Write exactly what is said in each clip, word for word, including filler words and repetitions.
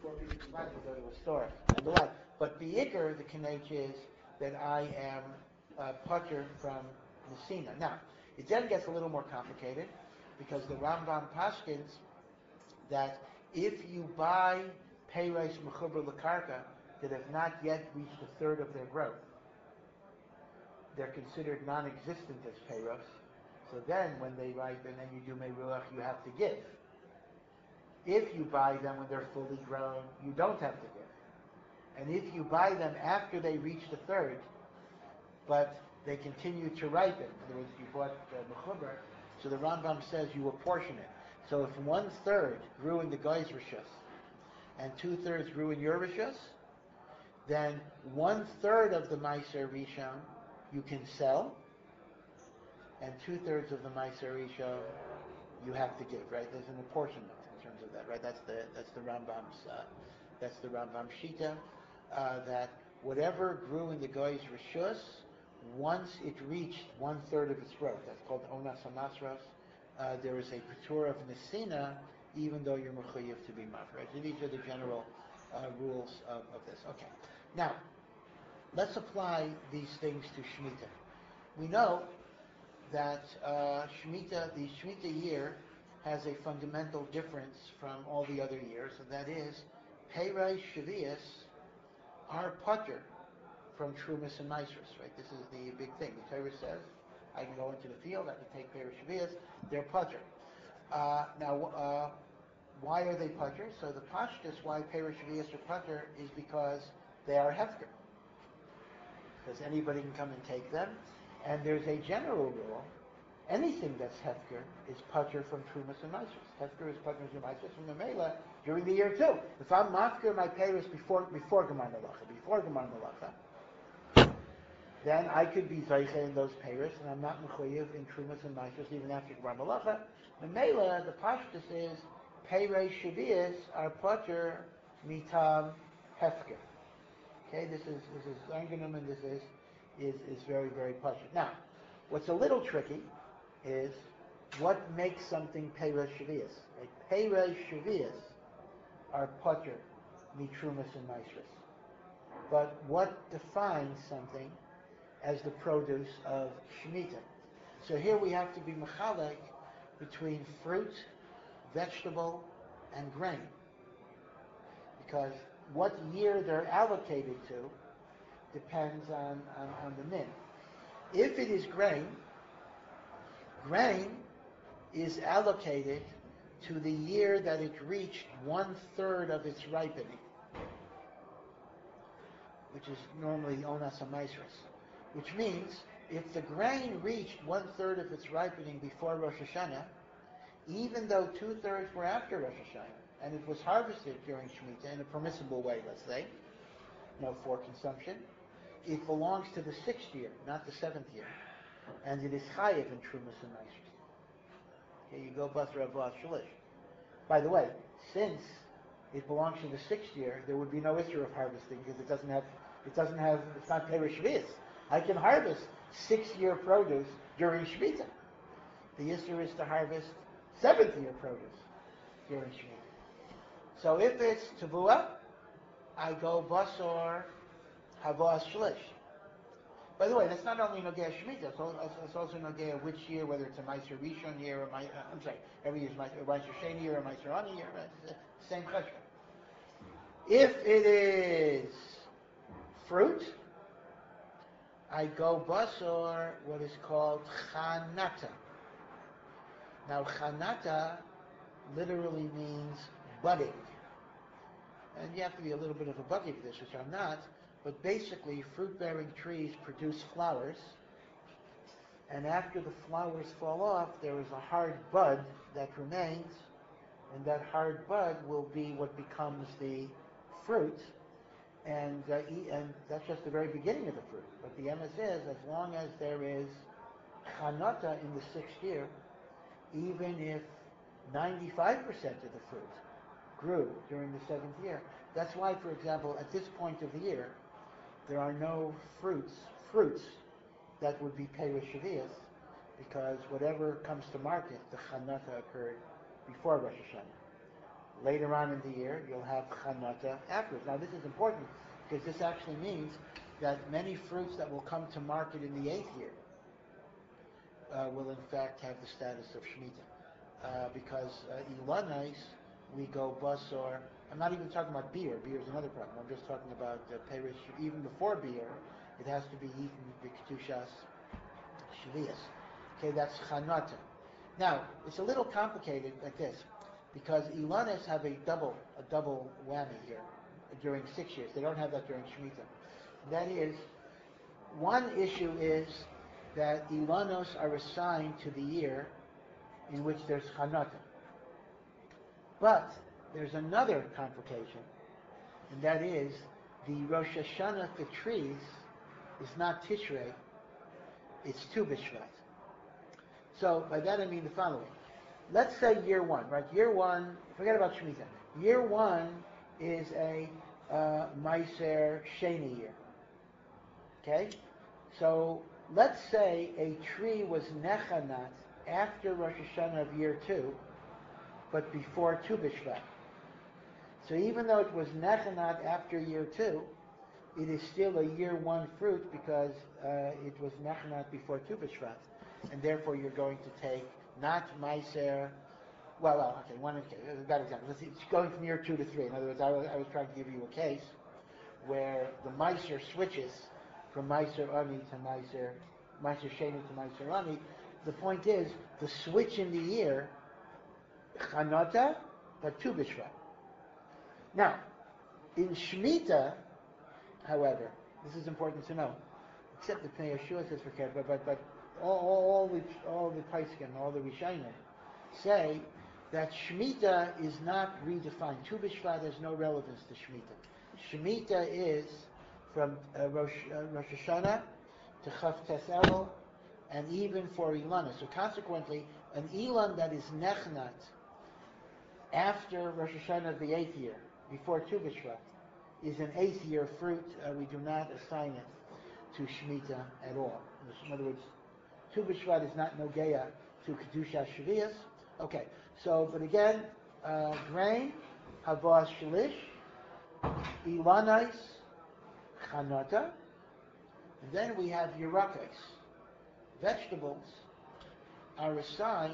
before people can buy it, they go to a store and the like. But the Iker, the Kanech is that I am uh, putter from Messina. Now, it then gets a little more complicated because the Rambam Pashkins that if you buy Peiros Mechuber Lakarka that have not yet reached a third of their growth, they're considered non-existent as Peiros. So then when they ripen and you do Meruach, you have to give. If you buy them when they're fully grown, you don't have to give. And if you buy them after they reach the third, but they continue to ripen, in other words, you bought uh, Mechuber, so the Rambam says you apportion it. So if one third grew in the Goy's Rishus and two thirds grew in your Rishus, then one third of the Meiser Rishon you can sell, and two thirds of the Meiser Rishon you have to give. Right? There's an apportionment in terms of that. Right? That's the that's the Rambam's uh, that's the Rambam Shita uh, that whatever grew in the Goy's Rishus, once it reached one third of its growth, that's called Onas Hamasros. Uh, there is a Patur of Nesina, even though you're Mechuyev to be Maf. Right? So these are the general uh, rules of, of this. Okay. Now, let's apply these things to Shemitah. We know that uh, Shemitah, the Shemitah year, has a fundamental difference from all the other years, and that is, Peiros Shavias are putter from Trumas and Maasros, right? This is the big thing. The Torah says, I can go into the field, I can take Peiros Shavias, they're putter. Uh, now, uh, why are they putter? So the pashtus, why Peiros Shavias are putter, is because they are hefker. Because anybody can come and take them. And there's a general rule, anything that's hefker is putter from Trumas and Maasros. Hefker is putter from Maasros from the Mela during the year too. If I'm mafker my Peiros before before Gemar Malacha, before Gemar Malacha, then I could be Zaycha in those Peiros, and I'm not Mechuyev in Trumas and Maasros even after Gemar Malacha. The Mela, the pashtus is Peiros Shavias are putter mitam hefker. Okay, this is this is Anganim, and this is is is very very putter. Now, what's a little tricky is what makes something Peiros Shavias. Right? Peiros Shavias are putter mitrumas and maasros. But what defines something as the produce of Shemitah? So here we have to be mechalek between fruit, vegetable, and grain, because what year they're allocated to depends on, on, on the min. If it is grain, grain is allocated to the year that it reached one third of its ripening, which is normally Onas HaMaasros, which means if the grain reached one third of its ripening before Rosh Hashanah, even though two thirds were after Rosh Hashanah, and it was harvested during Shemitah in a permissible way, let's say, you know, for consumption, it belongs to the sixth year, not the seventh year, and it is chayiv in Trumas and Maasros. Okay, you go Basra Avos Shalish. By the way, since it belongs to the sixth year, there would be no issue of harvesting because it doesn't have, it doesn't have, it's not Peiros Shavias. I can harvest six-year produce during Shemitah. The issue is to harvest seventh-year produce during Shemitah. So if it's Tavua, I go Basar Havas Shlish. By the way, that's not only Nogea Shemitah, it's also, it's also Nogea which year, whether it's a Meiser Rishon year or my, uh, I'm sorry, every year is Meiser Sheni year or Meiser Ani year, right? It's the same question. If it is fruit, I go Basar what is called Chanata. Now, Chanata literally means budding. And you have to be a little bit of a buggy for this, which I'm not, but basically fruit-bearing trees produce flowers, and after the flowers fall off, there is a hard bud that remains, and that hard bud will be what becomes the fruit, and uh, and that's just the very beginning of the fruit. But the M S is, as long as there is Chanata in the sixth year, even if ninety-five percent of the fruit grew during the seventh year. That's why, for example, at this point of the year, there are no fruits, fruits that would be Peiros Shavias, because whatever comes to market, the Chanata occurred before Rosh Hashanah. later on in the year, you'll have Chanata afterwards. Now, this is important because this actually means that many fruits that will come to market in the eighth year uh, will in fact have the status of Shemitah. Uh, because uh, Ilanais, we go Basar. I'm not even talking about beer. Beer is another problem. I'm just talking about uh, Perish. Even before beer, it has to be eaten B'Ketushas Shvius. Okay, that's Chanata. Now, it's a little complicated like this, because Ilanes have a double, a double whammy here during six years. They don't have that during Shemitah. That is, one issue is that Ilanos are assigned to the year in which there's Chanata. But there's another complication, and that is the Rosh Hashanah for trees is not Tishrei, it's Tu B'Shvat. So by that I mean the following. Let's say year one, right? Year one, forget about Shemitah. Year one is a uh, Meiser Sheni year. Okay? So let's say a tree was Nechanat after Rosh Hashanah of year two, but before Tu B'Shvat. So even though it was Nechanat after year two, it is still a year one fruit because uh, it was Nechanat before Tu B'Shvat. And therefore you're going to take not Meiser, well, well, okay, one okay, a bad example. Let's see, it's going from year two to three. In other words, I was, I was trying to give you a case where the Meiser switches from Meiser Ani to Meiser, Meiser Sheni to Meiser Ani. The point is, the switch in the year, Chanata, but Tu B'Shvat. Now, in Shemitah, however, this is important to know, except the Pnei Yeshua says for care, but, but, but all, all, all the all the Paiskim, all the Rishonim say that Shemitah is not redefined. Tu B'Shvat has no relevance to Shemitah. Shemitah is from uh, Rosh, uh, Rosh Hashanah to Chav Tes Elul, and even for Ilana. So consequently, an Ilan that is Nechnat after Rosh Hashanah of the eighth year, before Tu B'Shvat, is an eighth year fruit. Uh, we do not assign it to Shemitah at all. In other words, Tu B'Shvat is not Nogeya to Kedusha Shvius. Okay, so, but again, uh, grain, Havas Shalish, Ilanais, Chanata, and then we have Yerakos. Vegetables are assigned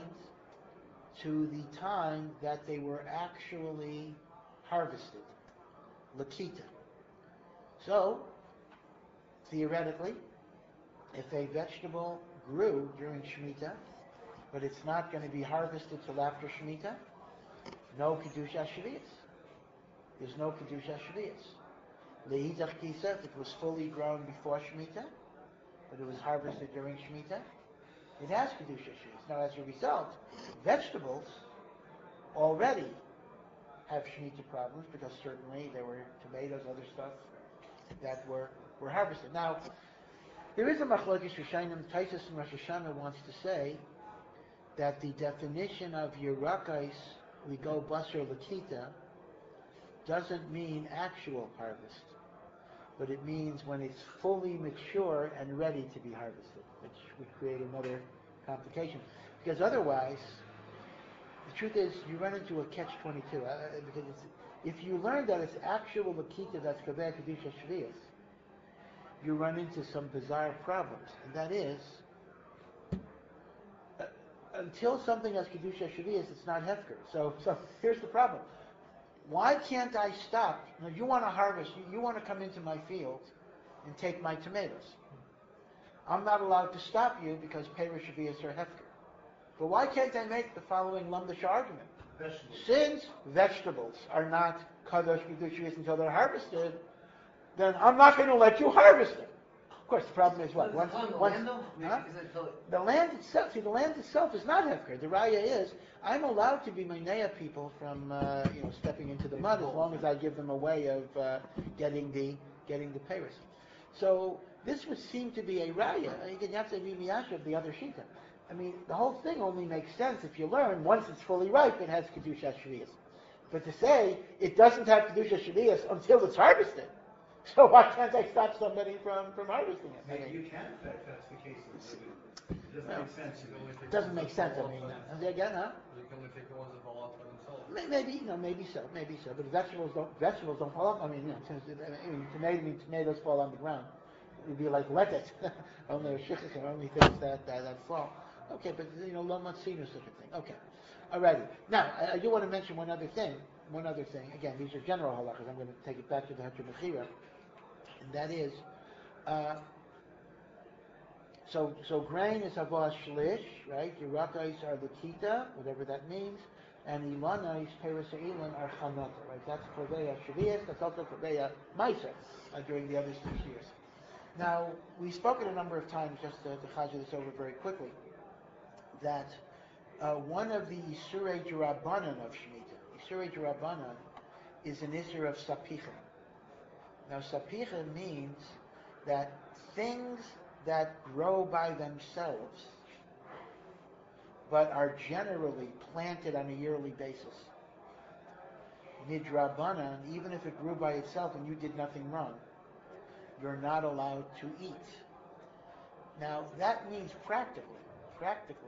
to the time that they were actually harvested, Lakita. So, theoretically, if a vegetable grew during Shemitah, but it's not going to be harvested till after Shemitah, no Kedusha Shvius. There's no Kedusha Shvius. Le'izach Kisef, it was fully grown before Shemitah, but it was harvested during Shemitah, it has Kedusha Shvius. Now, as a result, vegetables already have Shemitah problems because certainly there were tomatoes, other stuff that were, were harvested. Now, there is a machlokes Rishonim. Taisus and Rosh Hashanah wants to say that the definition of Yerakos, we go Basar Lakita, doesn't mean actual harvest, but it means when it's fully mature and ready to be harvested, which would create another complication. Because otherwise, the truth is, you run into a catch twenty-two. Uh, because it's, if you learn that it's actual Lakita that's Kaveh Kedusha Shvius, you run into some bizarre problems. And that is, uh, until something has Kedusha Shvius, it's not Hefker. So, so here's the problem. Why can't I stop? Now, you want to harvest, you, you want to come into my field and take my tomatoes. I'm not allowed to stop you because Perish Shvius are Hefker. But why can't I make the following Lumdish argument? Vegetables. Since vegetables are not Kadosh Kedusha Shvius until they're harvested, then I'm not going to let you harvest it. Of course, the problem is what? Once, the, once, land, huh? the land itself, see, the land itself is not hefker. The raya is, I'm allowed to be Mainea people from, uh, you know, stepping into the mud as long as I give them a way of uh, getting the getting the payers. So this would seem to be a raya. You have to be miyasha of the other shita. I mean, the whole thing only makes sense if you learn once it's fully ripe, it has kedusha shvius. But to say it doesn't have kedusha shvius until it's harvested. So why can't I stop somebody from, from harvesting it? Maybe you can, if that- if that's the case. It doesn't Well, make sense. It doesn't make sense. I mean, uh, again, huh? You can only take the ones that fall out by themselves. May- Maybe, you know, maybe so, maybe so. But vegetables don't, vegetables don't fall. I mean, you know, since I mean, tomato, I mean, tomatoes fall on the ground. It would be like lettuce. Only a shichus are only things that, that that fall. Okay, but you know, lo matzino such a thing. Okay, alrighty. Now, I, I do want to mention one other thing. One other thing. Again, these are general halachas. I'm going to take it back to the Heter Mechira, and that is, uh, so so grain is havah shlish, right? Yerakais are likita, whatever that means. And Ilanais, Peres Ilan are Chanata, right? That's Korbeya Shavias, that's also Korbeya Meiser uh, during the other six years. Now, we've spoken a number of times, just to, to chazir this over very quickly, that uh, one of the Isurei Jurabanan of Shemitah, Isurei Jurabanan, is an Isur of Sapichem. Now, Sapichem means that things that grow by themselves but are generally planted on a yearly basis. Midrabanan, even if it grew by itself and you did nothing wrong, you're not allowed to eat. Now, that means practically, practically,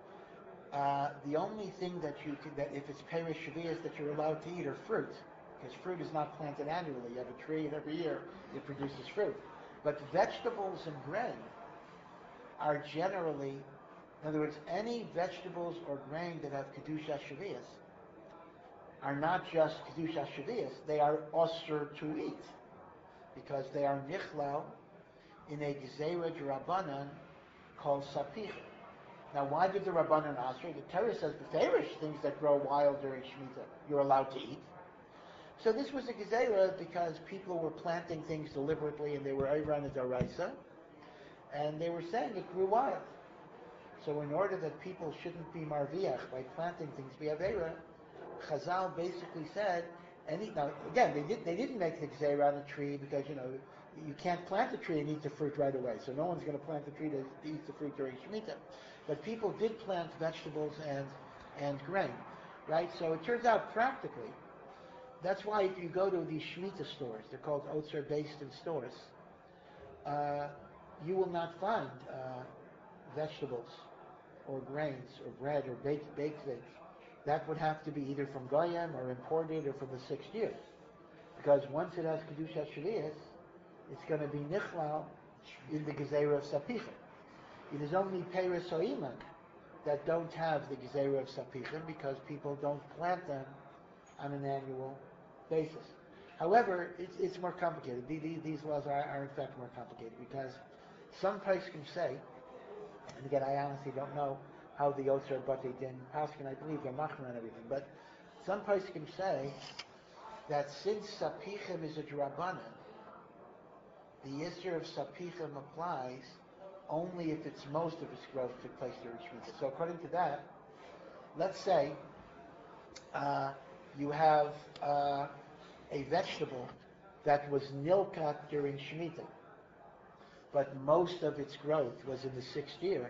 uh, the only thing that you can, that if it's Peres Shavias that you're allowed to eat are fruit, because fruit is not planted annually. You have a tree and every year it produces fruit. But vegetables and grain are generally, in other words, any vegetables or grain that have Kedusha Shavias are not just Kedusha Shavias, they are osur to eat, because they are nichlal in a Gezerah Rabbanan called Sapich. Now, why did the Rabbanan osur? The Torah says the Farish, things that grow wild during Shemitah, you're allowed to eat. So this was a Gezerah because people were planting things deliberately and they were Eiran and Daraisa, and they were saying it grew wild. So in order that people shouldn't be marviach by planting things via Aveira, Chazal basically said, any, now again, they, did, they didn't make the Gzeira on a tree because, you know, you can't plant a tree and eat the fruit right away. So no one's going to plant the tree to, to eat the fruit during Shemitah. But people did plant vegetables and, and grain, right? So it turns out practically, that's why if you go to these Shemitah stores, they're called Otzer based in stores, uh, you will not find uh, vegetables or grains, or bread, or baked, baked things. That would have to be either from Goyim, or imported, or from the sixth year. Because once it has Kedusha Shavias, it's going to be Nichlal in the Gezerah of Sapichem. It is only Peres Oiman that don't have the Gezerah of Sapichem, because people don't plant them on an annual basis. However, it's, it's more complicated. These, these laws are, are in fact more complicated, because some poskim say, and again, I honestly don't know how the Yotzer Batei Din Paskin, I believe they're machmer and everything, but some poskim say that since Sapichem is a Drabanan, the Yisr of Sapichem applies only if it's most of its growth took place during Shemitah. So according to that, let's say uh, you have uh, a vegetable that was nilkat during Shemitah, but most of its growth was in the sixth year.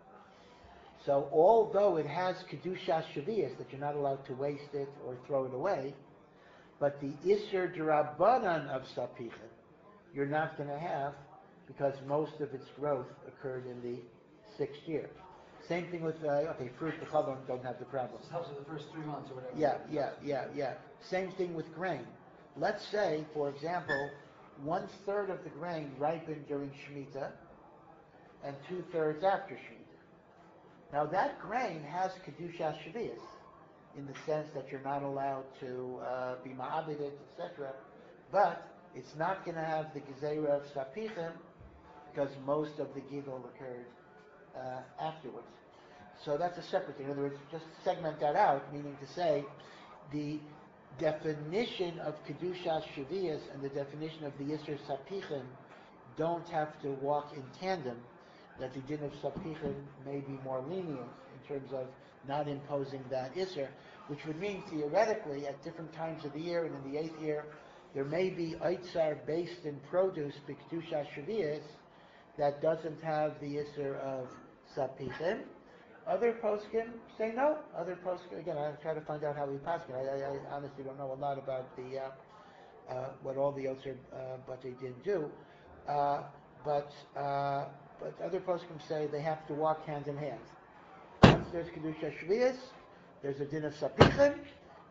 So although it has Kedusha Shavias, that you're not allowed to waste it or throw it away, but the Isser D'Rabbanan of Sapichem, you're not going to have, because most of its growth occurred in the sixth year. Same thing with, uh, okay, fruit, the chalon don't have the problem. This helps with the first three months or whatever. Yeah, yeah, yeah, yeah. Same thing with grain. Let's say, for example, one third of the grain ripened during Shemitah, and two thirds after Shemitah. Now that grain has Kedusha Shavias, in the sense that you're not allowed to uh, be ma'abed it, et cetera. But it's not going to have the Gezerah of Sapichem, because most of the Gidol occurred uh, afterwards. So that's a separate thing. In other words, just segment that out, meaning to say, the definition of Kedusha Shavias and the definition of the Yisr Sapichem don't have to walk in tandem, that the din of Sapichem may be more lenient in terms of not imposing that Isser, which would mean theoretically at different times of the year, and in the eighth year, there may be Eitzar based in produce, B'Kedusha Shavias, that doesn't have the Isser of Sapichem. Other poskim say no. Other poskim, again, I try to find out how we poskim. I, I, I honestly don't know a lot about the uh, uh, what all the Otzer uh, but they didn't do. Uh, but uh, but other poskim say they have to walk hand in hand. Once there's Kedusha Shvius, there's a din of Sapichem,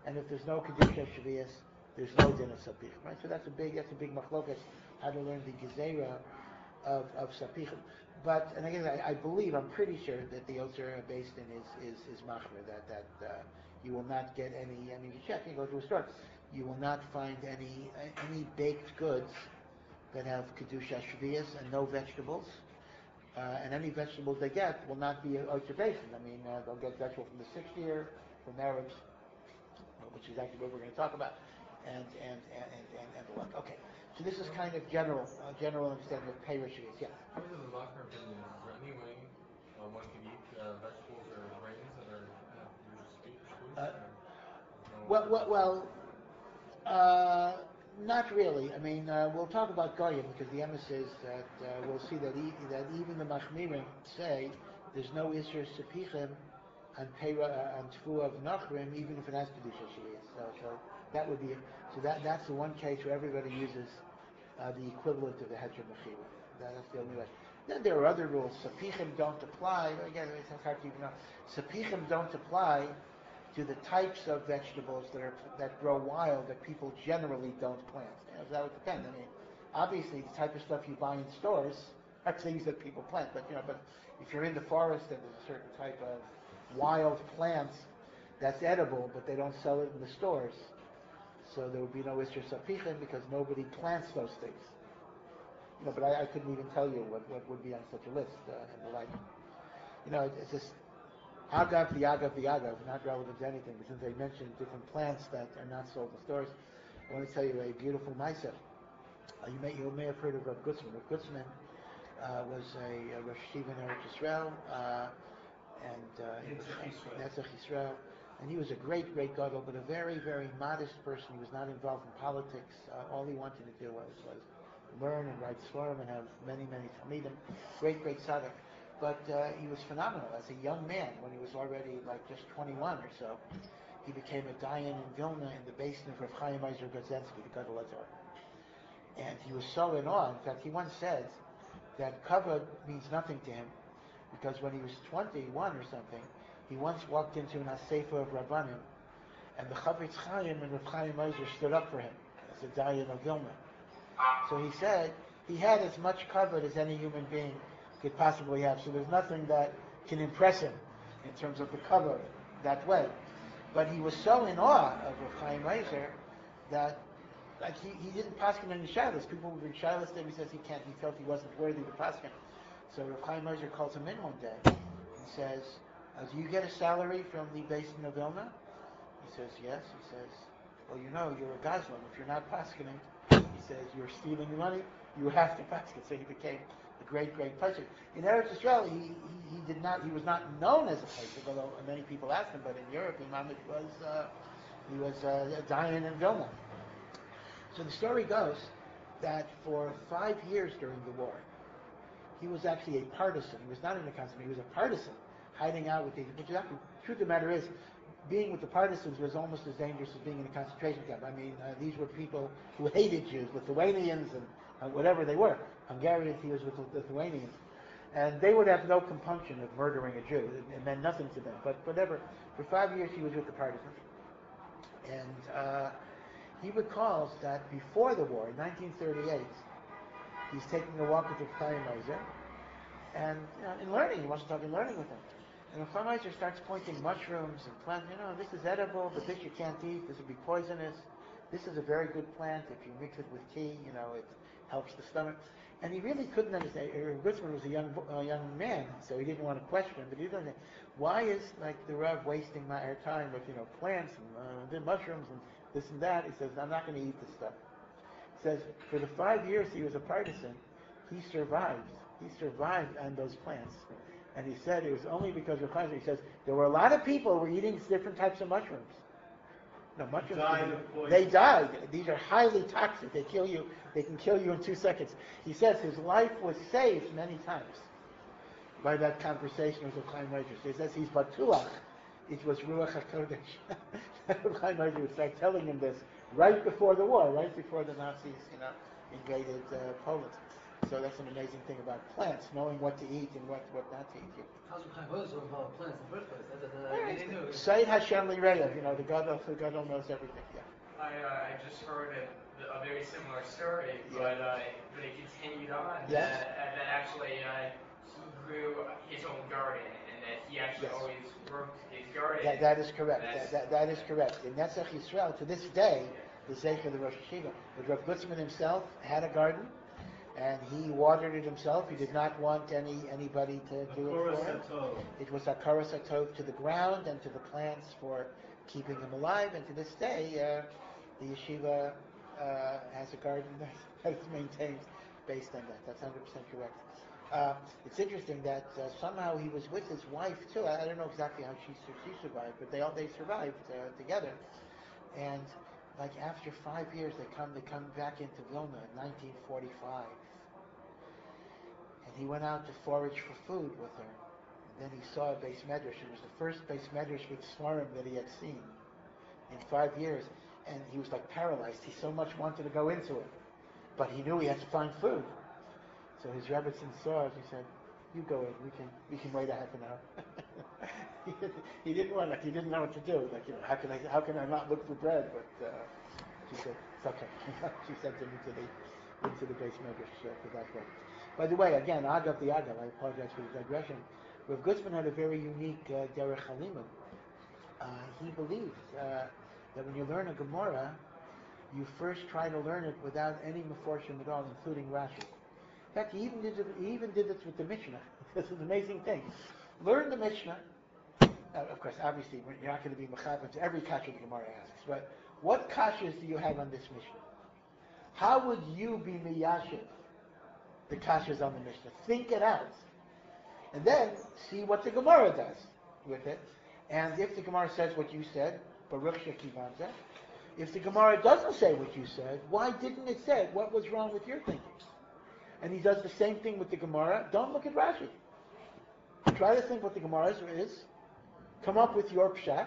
and if there's no kedusha shvius, there's no din of sapichim. Right? So that's a big that's a big machlokas how to learn the gezerah of of sapichim. But and again, I, I believe I'm pretty sure that the Yotzer based in is is is machmer that that uh, you will not get any. I mean, you check, you go to a store, you will not find any any baked goods that have kedusha shvius and no vegetables. Uh, and any vegetables they get will not be observation. I mean, uh, they'll get vegetable from the sixth year, from Arabs, which is actually what we're going to talk about, and and and and, and, and the like. Okay, so this is kind of general, uh, general understanding of Perush is. Yeah. How is it the Machmer opinion? Is there any way uh, one can eat uh, vegetables or grains that are have your speech? Uh, well, well, well. Uh, Not really. I mean, uh, we'll talk about Goyim because the emes is that uh, we'll see that e- that even the Machmirim say there's no Isser Sepichim on Peira uh, on Tfu of Nachrim, even if it has Kedusha Shvius. So, so that would be so that that's the one case where everybody uses uh, the equivalent of the Heter Mechira. That, that's the only way. Then there are other rules. Sepichim don't apply. Again, it's hard to even know. Sepichim don't apply to the types of vegetables that are that grow wild that people generally don't plant. You know, so that would depend. I mean, obviously, the type of stuff you buy in stores are things that people plant. But you know, but if you're in the forest and there's a certain type of wild plants that's edible, but they don't sell it in the stores, so there would be no Isser Sapichim because nobody plants those things. You know, but I, I couldn't even tell you what, what would be on such a list uh, and the like. You know, it's just. Agav, the Agav, the Agav, not relevant to anything, but since I mentioned different plants that are not sold in stores, I want to tell you a beautiful Maisa. Uh, you, may, you may have heard of Rav Gutzman. Rav Gutzman uh, was a, a Rosh Yeshiva in Eretz Yisrael, uh, and uh, Netzach Yisrael, and he was a great, great gadol, but a very, very modest person. He was not involved in politics. Uh, all he wanted to do was, was learn and write Svarim and have many, many Talmidim. Great, great tzaddik. But uh, he was phenomenal as a young man when he was already like just twenty-one or so. He became a dayan in Vilna in the basin of Rav Chaim Eiser Gozensky, the Gadol Hazor. And he was so in awe. In fact, he once said that kavod means nothing to him because when he was twenty-one or something, he once walked into an asefa of Rabbanim, and the Chavetz Chaim and Rav Chaim Eiser stood up for him as a dayan of Vilna. So he said he had as much kavod as any human being could possibly have. So there's nothing that can impress him in terms of the cover that way. But he was so in awe of Rav Chaim Eiser that like he, he didn't paskin any shilas. People would bring shilas to him. He says he can't. He felt he wasn't worthy to paskin. So Rav Chaim Eiser calls him in one day and says, uh, "Do you get a salary from the basin of Vilna?" He says, "Yes." He says, "Well, you know, you're a gazlan. If you're not paskining," he says, "you're stealing the money. You have to paskin." So he became a great, great pasuk. In Eretz Yisrael, he, he he did not he was not known as a pasuk, although many people asked him. But in Europe, Imam was uh, he was uh, a dayan in Vilna. So the story goes that for five years during the war, he was actually a partisan. He was not in the concentration. He was a partisan, hiding out with the. Which is actually, the truth of the matter is, being with the partisans was almost as dangerous as being in a concentration camp. I mean, uh, these were people who hated Jews, Lithuanians and uh, whatever they were. Hungarians, he was with the Lithuanians. And they would have no compunction of murdering a Jew. It, it meant nothing to them. But whatever, for five years he was with the partisans. And uh, he recalls that before the war, in nineteen thirty-eight, he's taking a walk with the Chaim Eiser, and you know, in learning, he wants to talk in learning with him. And the Chaim Eiser starts pointing mushrooms and plants. You know, this is edible, but this you can't eat. This would be poisonous. This is a very good plant. If you mix it with tea, you know, it helps the stomach. And he really couldn't understand. Gutzman was a young uh, young man, so he didn't want to question him. But he didn't understand. Why is like the Rav wasting my our time with you know plants and uh, mushrooms and this and that? He says, I'm not going to eat this stuff. He says for the five years he was a partisan, he survived. He survived on those plants. And he said it was only because of Chaim. He says there were a lot of people who were eating different types of mushrooms. No, mushrooms. Died they died. These are highly toxic. They kill you. They can kill you in two seconds. He says his life was saved many times by that conversation with Chaim Eiser. He says he's batuach. It was Ruach HaKodesh. Chaim Eiser would start telling him this right before the war, right before the Nazis, you know, invaded uh, Poland. So that's an amazing thing about plants, knowing what to eat and what, what not to eat. How's Chaim Oz about plants in the first place? That, that, that, they knew. Sayyid Hashem Lireya, you know, the God the God knows everything. Yeah. I, uh, I just heard a, a very similar story, Yeah. but, uh, but it continued on. Yes. That, uh, that actually uh, he grew his own garden, and that he actually Yes. always worked his garden. That, that is correct. That's- That, that, that is correct. In Netzach Yisrael, to this day, the Zecher, the Rosh Hashiva, but Rav Gutzman himself had a garden, and he watered it himself. He did not want any anybody to do it for him. It was Hakaras Hatov to the ground and to the plants for keeping him alive. And to this day, uh, the yeshiva uh, has a garden that is maintained based on that. That's one hundred percent correct. Uh, it's interesting that uh, somehow he was with his wife too. I, I don't know exactly how she she survived, but they all they survived uh, together. And like after five years, they come they come back into Vilna in nineteen forty-five, and he went out to forage for food with her. And then he saw a base medrash. It was the first base medrash with svarim that he had seen in five years, and he was like paralyzed. He so much wanted to go into it, but he knew he had to find food. So his Rebbetzin saw it. He said, "You go in. We can we can wait a half an hour." he, didn't, he didn't want like he didn't know what to do. Like you know, how can I how can I not look for bread? But uh, she said, "It's okay." She sent him into the into the base medrash uh, for that way. By the way, again, Agav the Agav. I apologize for the digression. Rav Gutzman had a very unique uh, derech halimud. Uh, he believed uh, that when you learn a Gemara, you first try to learn it without any meforshim at all, including Rashi. In fact, he even did it, he even did this with the Mishnah. This is an amazing thing. Learn the Mishnah. Uh, of course, obviously, you're not going to be mechaber to every kasha the Gemara asks. But what kashas do you have on this Mishnah? How would you be miyashiv the kashas on the Mishnah? Think it out, and then see what the Gemara does with it. And if the Gemara says what you said, Baruch Shekivanza. If the Gemara doesn't say what you said, why didn't it say it? What was wrong with your thinking? And he does the same thing with the Gemara. Don't look at Rashi. Try to think what the Gemara is. Come up with your pshat,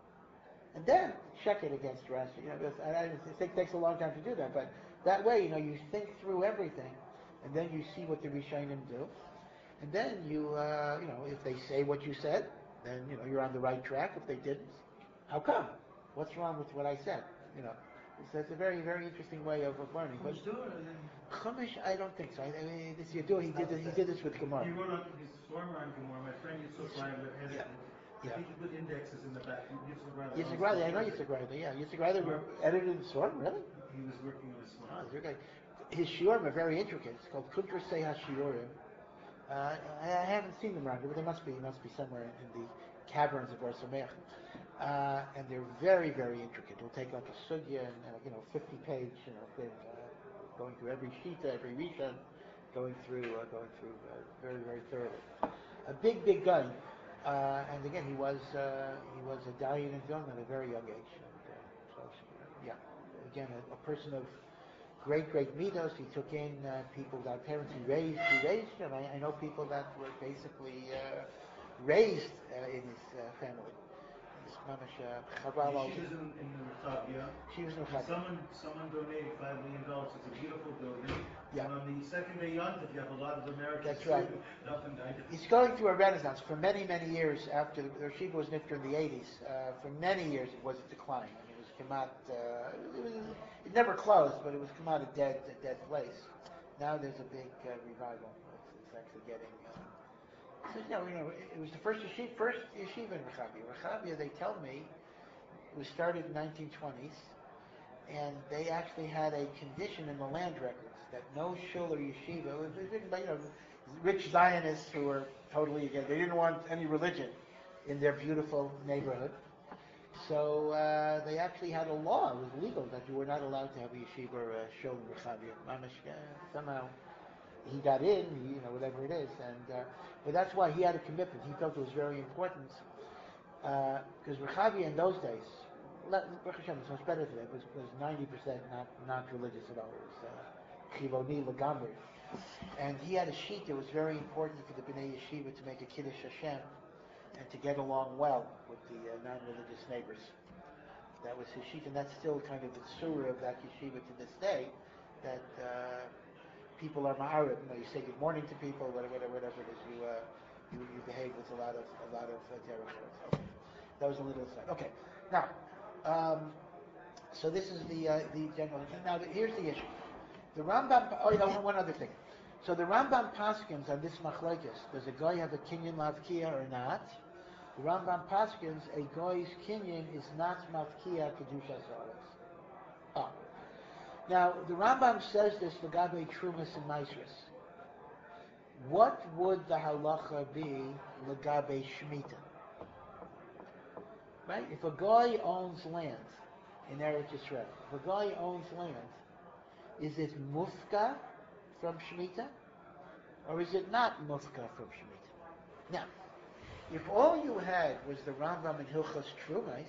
and then check it against Rashi. You know, this, I, I think it takes a long time to do that, but that way, you know, you think through everything, and then you see what the Rishonim do, and then you, uh, you know, if they say what you said, then you know you're on the right track. If they didn't, how come? What's wrong with what I said? You know. So it's a very, very interesting way of, of learning. But Chumash, I don't think so. I, I mean, this Yadua, he did this, he did this with Gemara. He wrote on his former on Gemara. My friend Yitzhak Reiner edited it. Yeah. He could put indexes in the back. Yitzhak Reiner. Yitzhak Reiner, I know Yitzhak Reiner. Yeah, Yitzhak Reiner edited the Swarm, really? He was working on this one. Oh, okay. His shiurim are very intricate. It's called Kuntra Seha Shiurim. Uh, I haven't seen them around here, but they must be, must be somewhere in the caverns of Or Sameach. Uh, and they're very, very intricate. It'll take like a sugya and uh, you know, fifty page, you know, thing, uh, going through every shita, every rishon, going through, uh, going through uh, very, very thoroughly. A big, big guy. Uh, and again, he was uh, he was a Dayan in Vilna at a very young age. And, uh, so, yeah, again, a, a person of great, great midos. He took in uh, people that parents he raised. He raised them. I, I know people that were basically uh, raised uh, in his uh, family. She was in, in Rechavia. She was in Rechavia. Someone, someone donated five million dollars. It's a beautiful building. Yeah. And on the second day Yontif, you have a lot of Americans. That's right. Up and down. It's going through a renaissance. For many, many years after the Yeshiva was nifter in the eighties, uh, for many years it was a decline. I mean, it was Kamat. Uh, it, was, it never closed, but it was Kamat a dead, a dead place. Now there's a big uh, revival. It's, it's actually getting. Uh, So, you know, you know, it was the first yeshiva, first yeshiva in Rechavia. Rechavia, they tell me, it was started in nineteen twenties, and they actually had a condition in the land records that no shul or yeshiva, it was written by, you know, rich Zionists who were totally against, they didn't want any religion in their beautiful neighborhood. So uh, they actually had a law, it was legal, that you were not allowed to have a yeshiva or a shul in Rechavia. Mamish, uh, somehow he got in, he, you know, whatever it is, and uh, but that's why he had a commitment. He felt it was very important because uh, Rechavia in those days, Baruch Hashem, it's much better today. It was, was ninety percent not not religious at all. It was chivoni uh, legamri, and he had a sheet that was very important for the Bnei Yeshiva to make a kiddush Hashem and to get along well with the uh, non-religious neighbors. That was his sheet, and that's still kind of the surah of that yeshiva to this day. That. Uh, people are ma'arib. You know, you say good morning to people, whatever, whatever, whatever it is. You, uh, you, you behave with a lot of, a lot of uh, derech. Okay. That was a little aside. Okay. Now, um, so this is the uh, the general. Now, the, here's the issue. The Rambam. Oh, you know, one other thing. So the Rambam paskins on this machlokes. Does a guy have a kinyan lavkia or not? The Rambam paskins a guy's kinyan is not mavkia kedusha haaretz. Ah. Now the Rambam says this legabe trumas and maisrus. What would the halacha be legabe shmita? Right? If a guy owns land in Eretz Yisrael, if a guy owns land, is it mufka from shmita, or is it not mufka from shmita? Now, if all you had was the Rambam and Hilchas Trumais,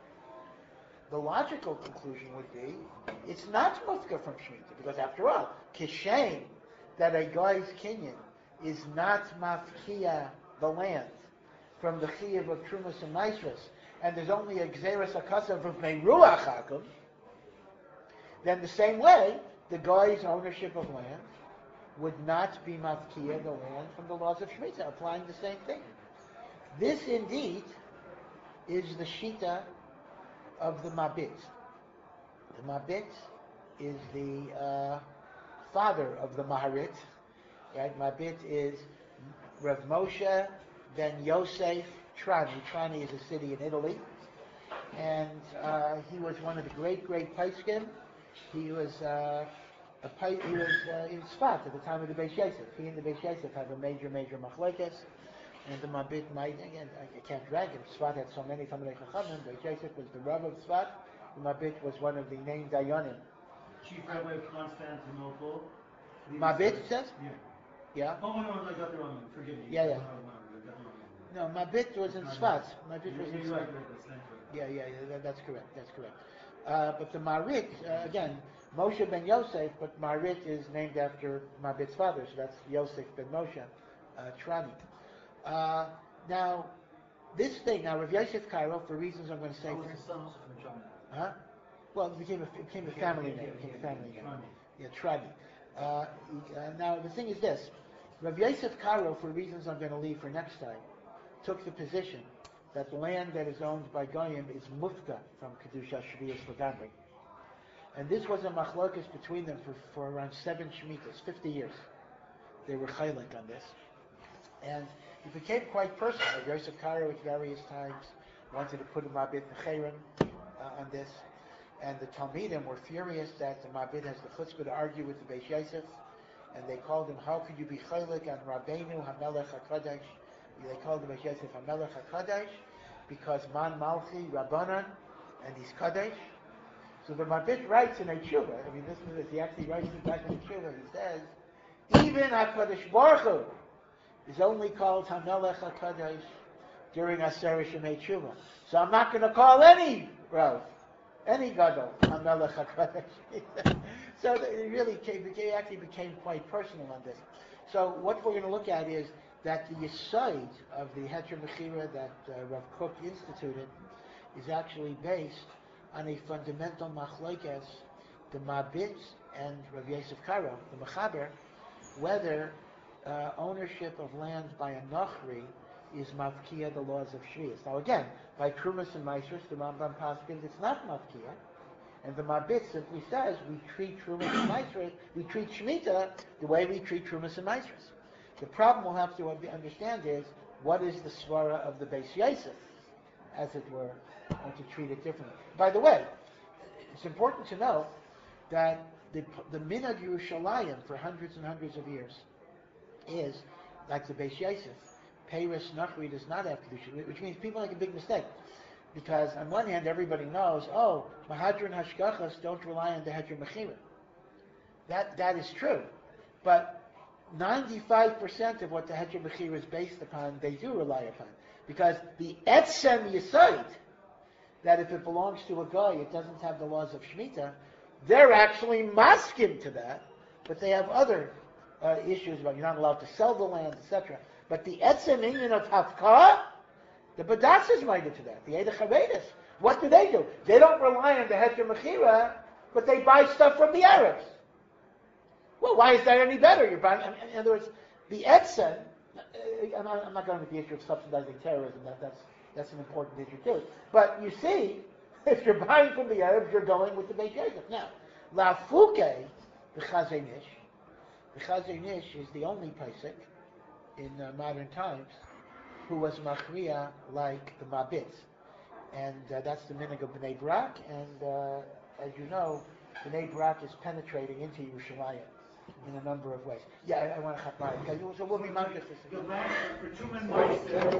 the logical conclusion would be it's not mufka from shmita, because after all, kishem that a guy's kinyan is not mafkia the land from the chiyuv of Trumas and Maisras, and there's only a Gzeras HaKasav of Meiruach Hakum, then the same way, the guy's ownership of land would not be mafkia the land from the laws of Shemitah, applying the same thing. This indeed is the shita of the Mabit. The Mabit is the uh, father of the Maharit. Right? Mabit is Rav Moshe ben Yosef Trani. Trani is a city in Italy. And uh, he was one of the great, great Paiskim. He was uh, a pai- he was uh, in Sfat at the time of the Beis Yosef. He and the Beis Yosef have a major, major machlokes. And the Mabit might, again, I can't drag him. Sfat had so many Talmidei Chachamim. Beis Yosef was the Rav of Sfat. The Mabit was one of the named Dayanim. Chief Rabbi of Constantinople. Mabit says? Yeah. Yeah? Oh, no, no, I got the wrong one. Forgive me. Yeah, yeah. I got the wrong one. No, Mabit was in Sfat. Mabit was in You're Sfat. right, right, that's right. Yeah, yeah, yeah, that- that's correct. That's correct. Uh, but the Marit, uh, again, Moshe ben Yosef, but Marit is named after Mabit's father, so that's Yosef ben Moshe, uh, Trani. Uh, now, this thing, now Rav Yosef Cairo, for reasons I'm going to say, I was for, the son also from China. huh? Well, it became a, it became a family name. It became a family name. Yeah, Trani. Uh, uh, now, the thing is this: Rav Yosef Cairo, for reasons I'm going to leave for next time, took the position that the land that is owned by Goyim is mufka from Kedusha Shvius Lagamri. And this was a machlokas between them for, for around seven Shemitas, fifty years. They were chaylik on this. And it became quite personal. Yosef Karo at various times wanted to put a Mabit Necherim uh, on this. And the Talmidim were furious that the Mabit has the chutzpah to argue with the Beis Yosef. And they called him, how could you be chaylik on Rabbeinu HaMelech HaKadosh? They called the Beis Yosef HaMelech HaKadosh because Man Malchi Rabbanan, and he's Kadosh. So the Mabit writes in a tshuva, I mean, this is this, he actually writes it back in the tshuva, he says, even HaKadosh Baruch Hu is only called HaMelech HaKadosh during Aseret Shemei Tshuva. So I'm not going to call any Rav, any Gadol, HaMelech HaKadosh. So it really came, it actually became quite personal on this. So what we're going to look at is that the yesod of the Heter Mechira that uh, Rav Kook instituted is actually based on a fundamental machlokes, the Mabit and Rav Yosef Karo, the Mechaber, whether uh, ownership of land by a Nachri is mafkia the laws of Shvius. Now again, by Trumas and Maisrus, the Rambam Paskins, it's not mafkia, and the Mabit simply says we treat Trumas and Maisrus, we treat Shemitah the way we treat Trumas and Maisrus. The problem we'll have to understand is what is the svara of the Beis Yosef, as it were, and to treat it differently. By the way, it's important to know that the, the Minhag Yerushalayim for hundreds and hundreds of years is, like the Beis Yosef, Peiris Nachri does not have Kedusha, which means people make a big mistake. Because on one hand, everybody knows, oh, Mahadran Hashgachas don't rely on the Heter Mechira. That, that is true. But ninety-five percent of what the Heter Mechira is based upon, they do rely upon. Because the Etzem Yesod, that if it belongs to a guy, it doesn't have the laws of Shemitah, they're actually maskim to that, but they have other uh, issues about you're not allowed to sell the land, et cetera. But the Etzem Inyan of Hafkah, the Badass is minded to that, the Eidach HaVedis. What do they do? They don't rely on the Heter Mechira, but they buy stuff from the Arabs. Well, why is that any better? You're buying, in, in other words, the Edson, I'm not, I'm not going with the issue of subsidizing terrorism, that, that's, that's an important issue too. But you see, if you're buying from the Arabs, you're going with the Beit Yosef. Now, La Fouke, the Chazon Ish, the Chazon Ish is the only Pesach in uh, modern times who was Machriya like the Mabitz. And uh, that's the minhag of Bnei Brak, and uh, as you know, Bnei Brak is penetrating into Yerushalayim in a number of ways. Yeah, I, I want to have my, okay, so we'll be mindful. The last, for two minutes,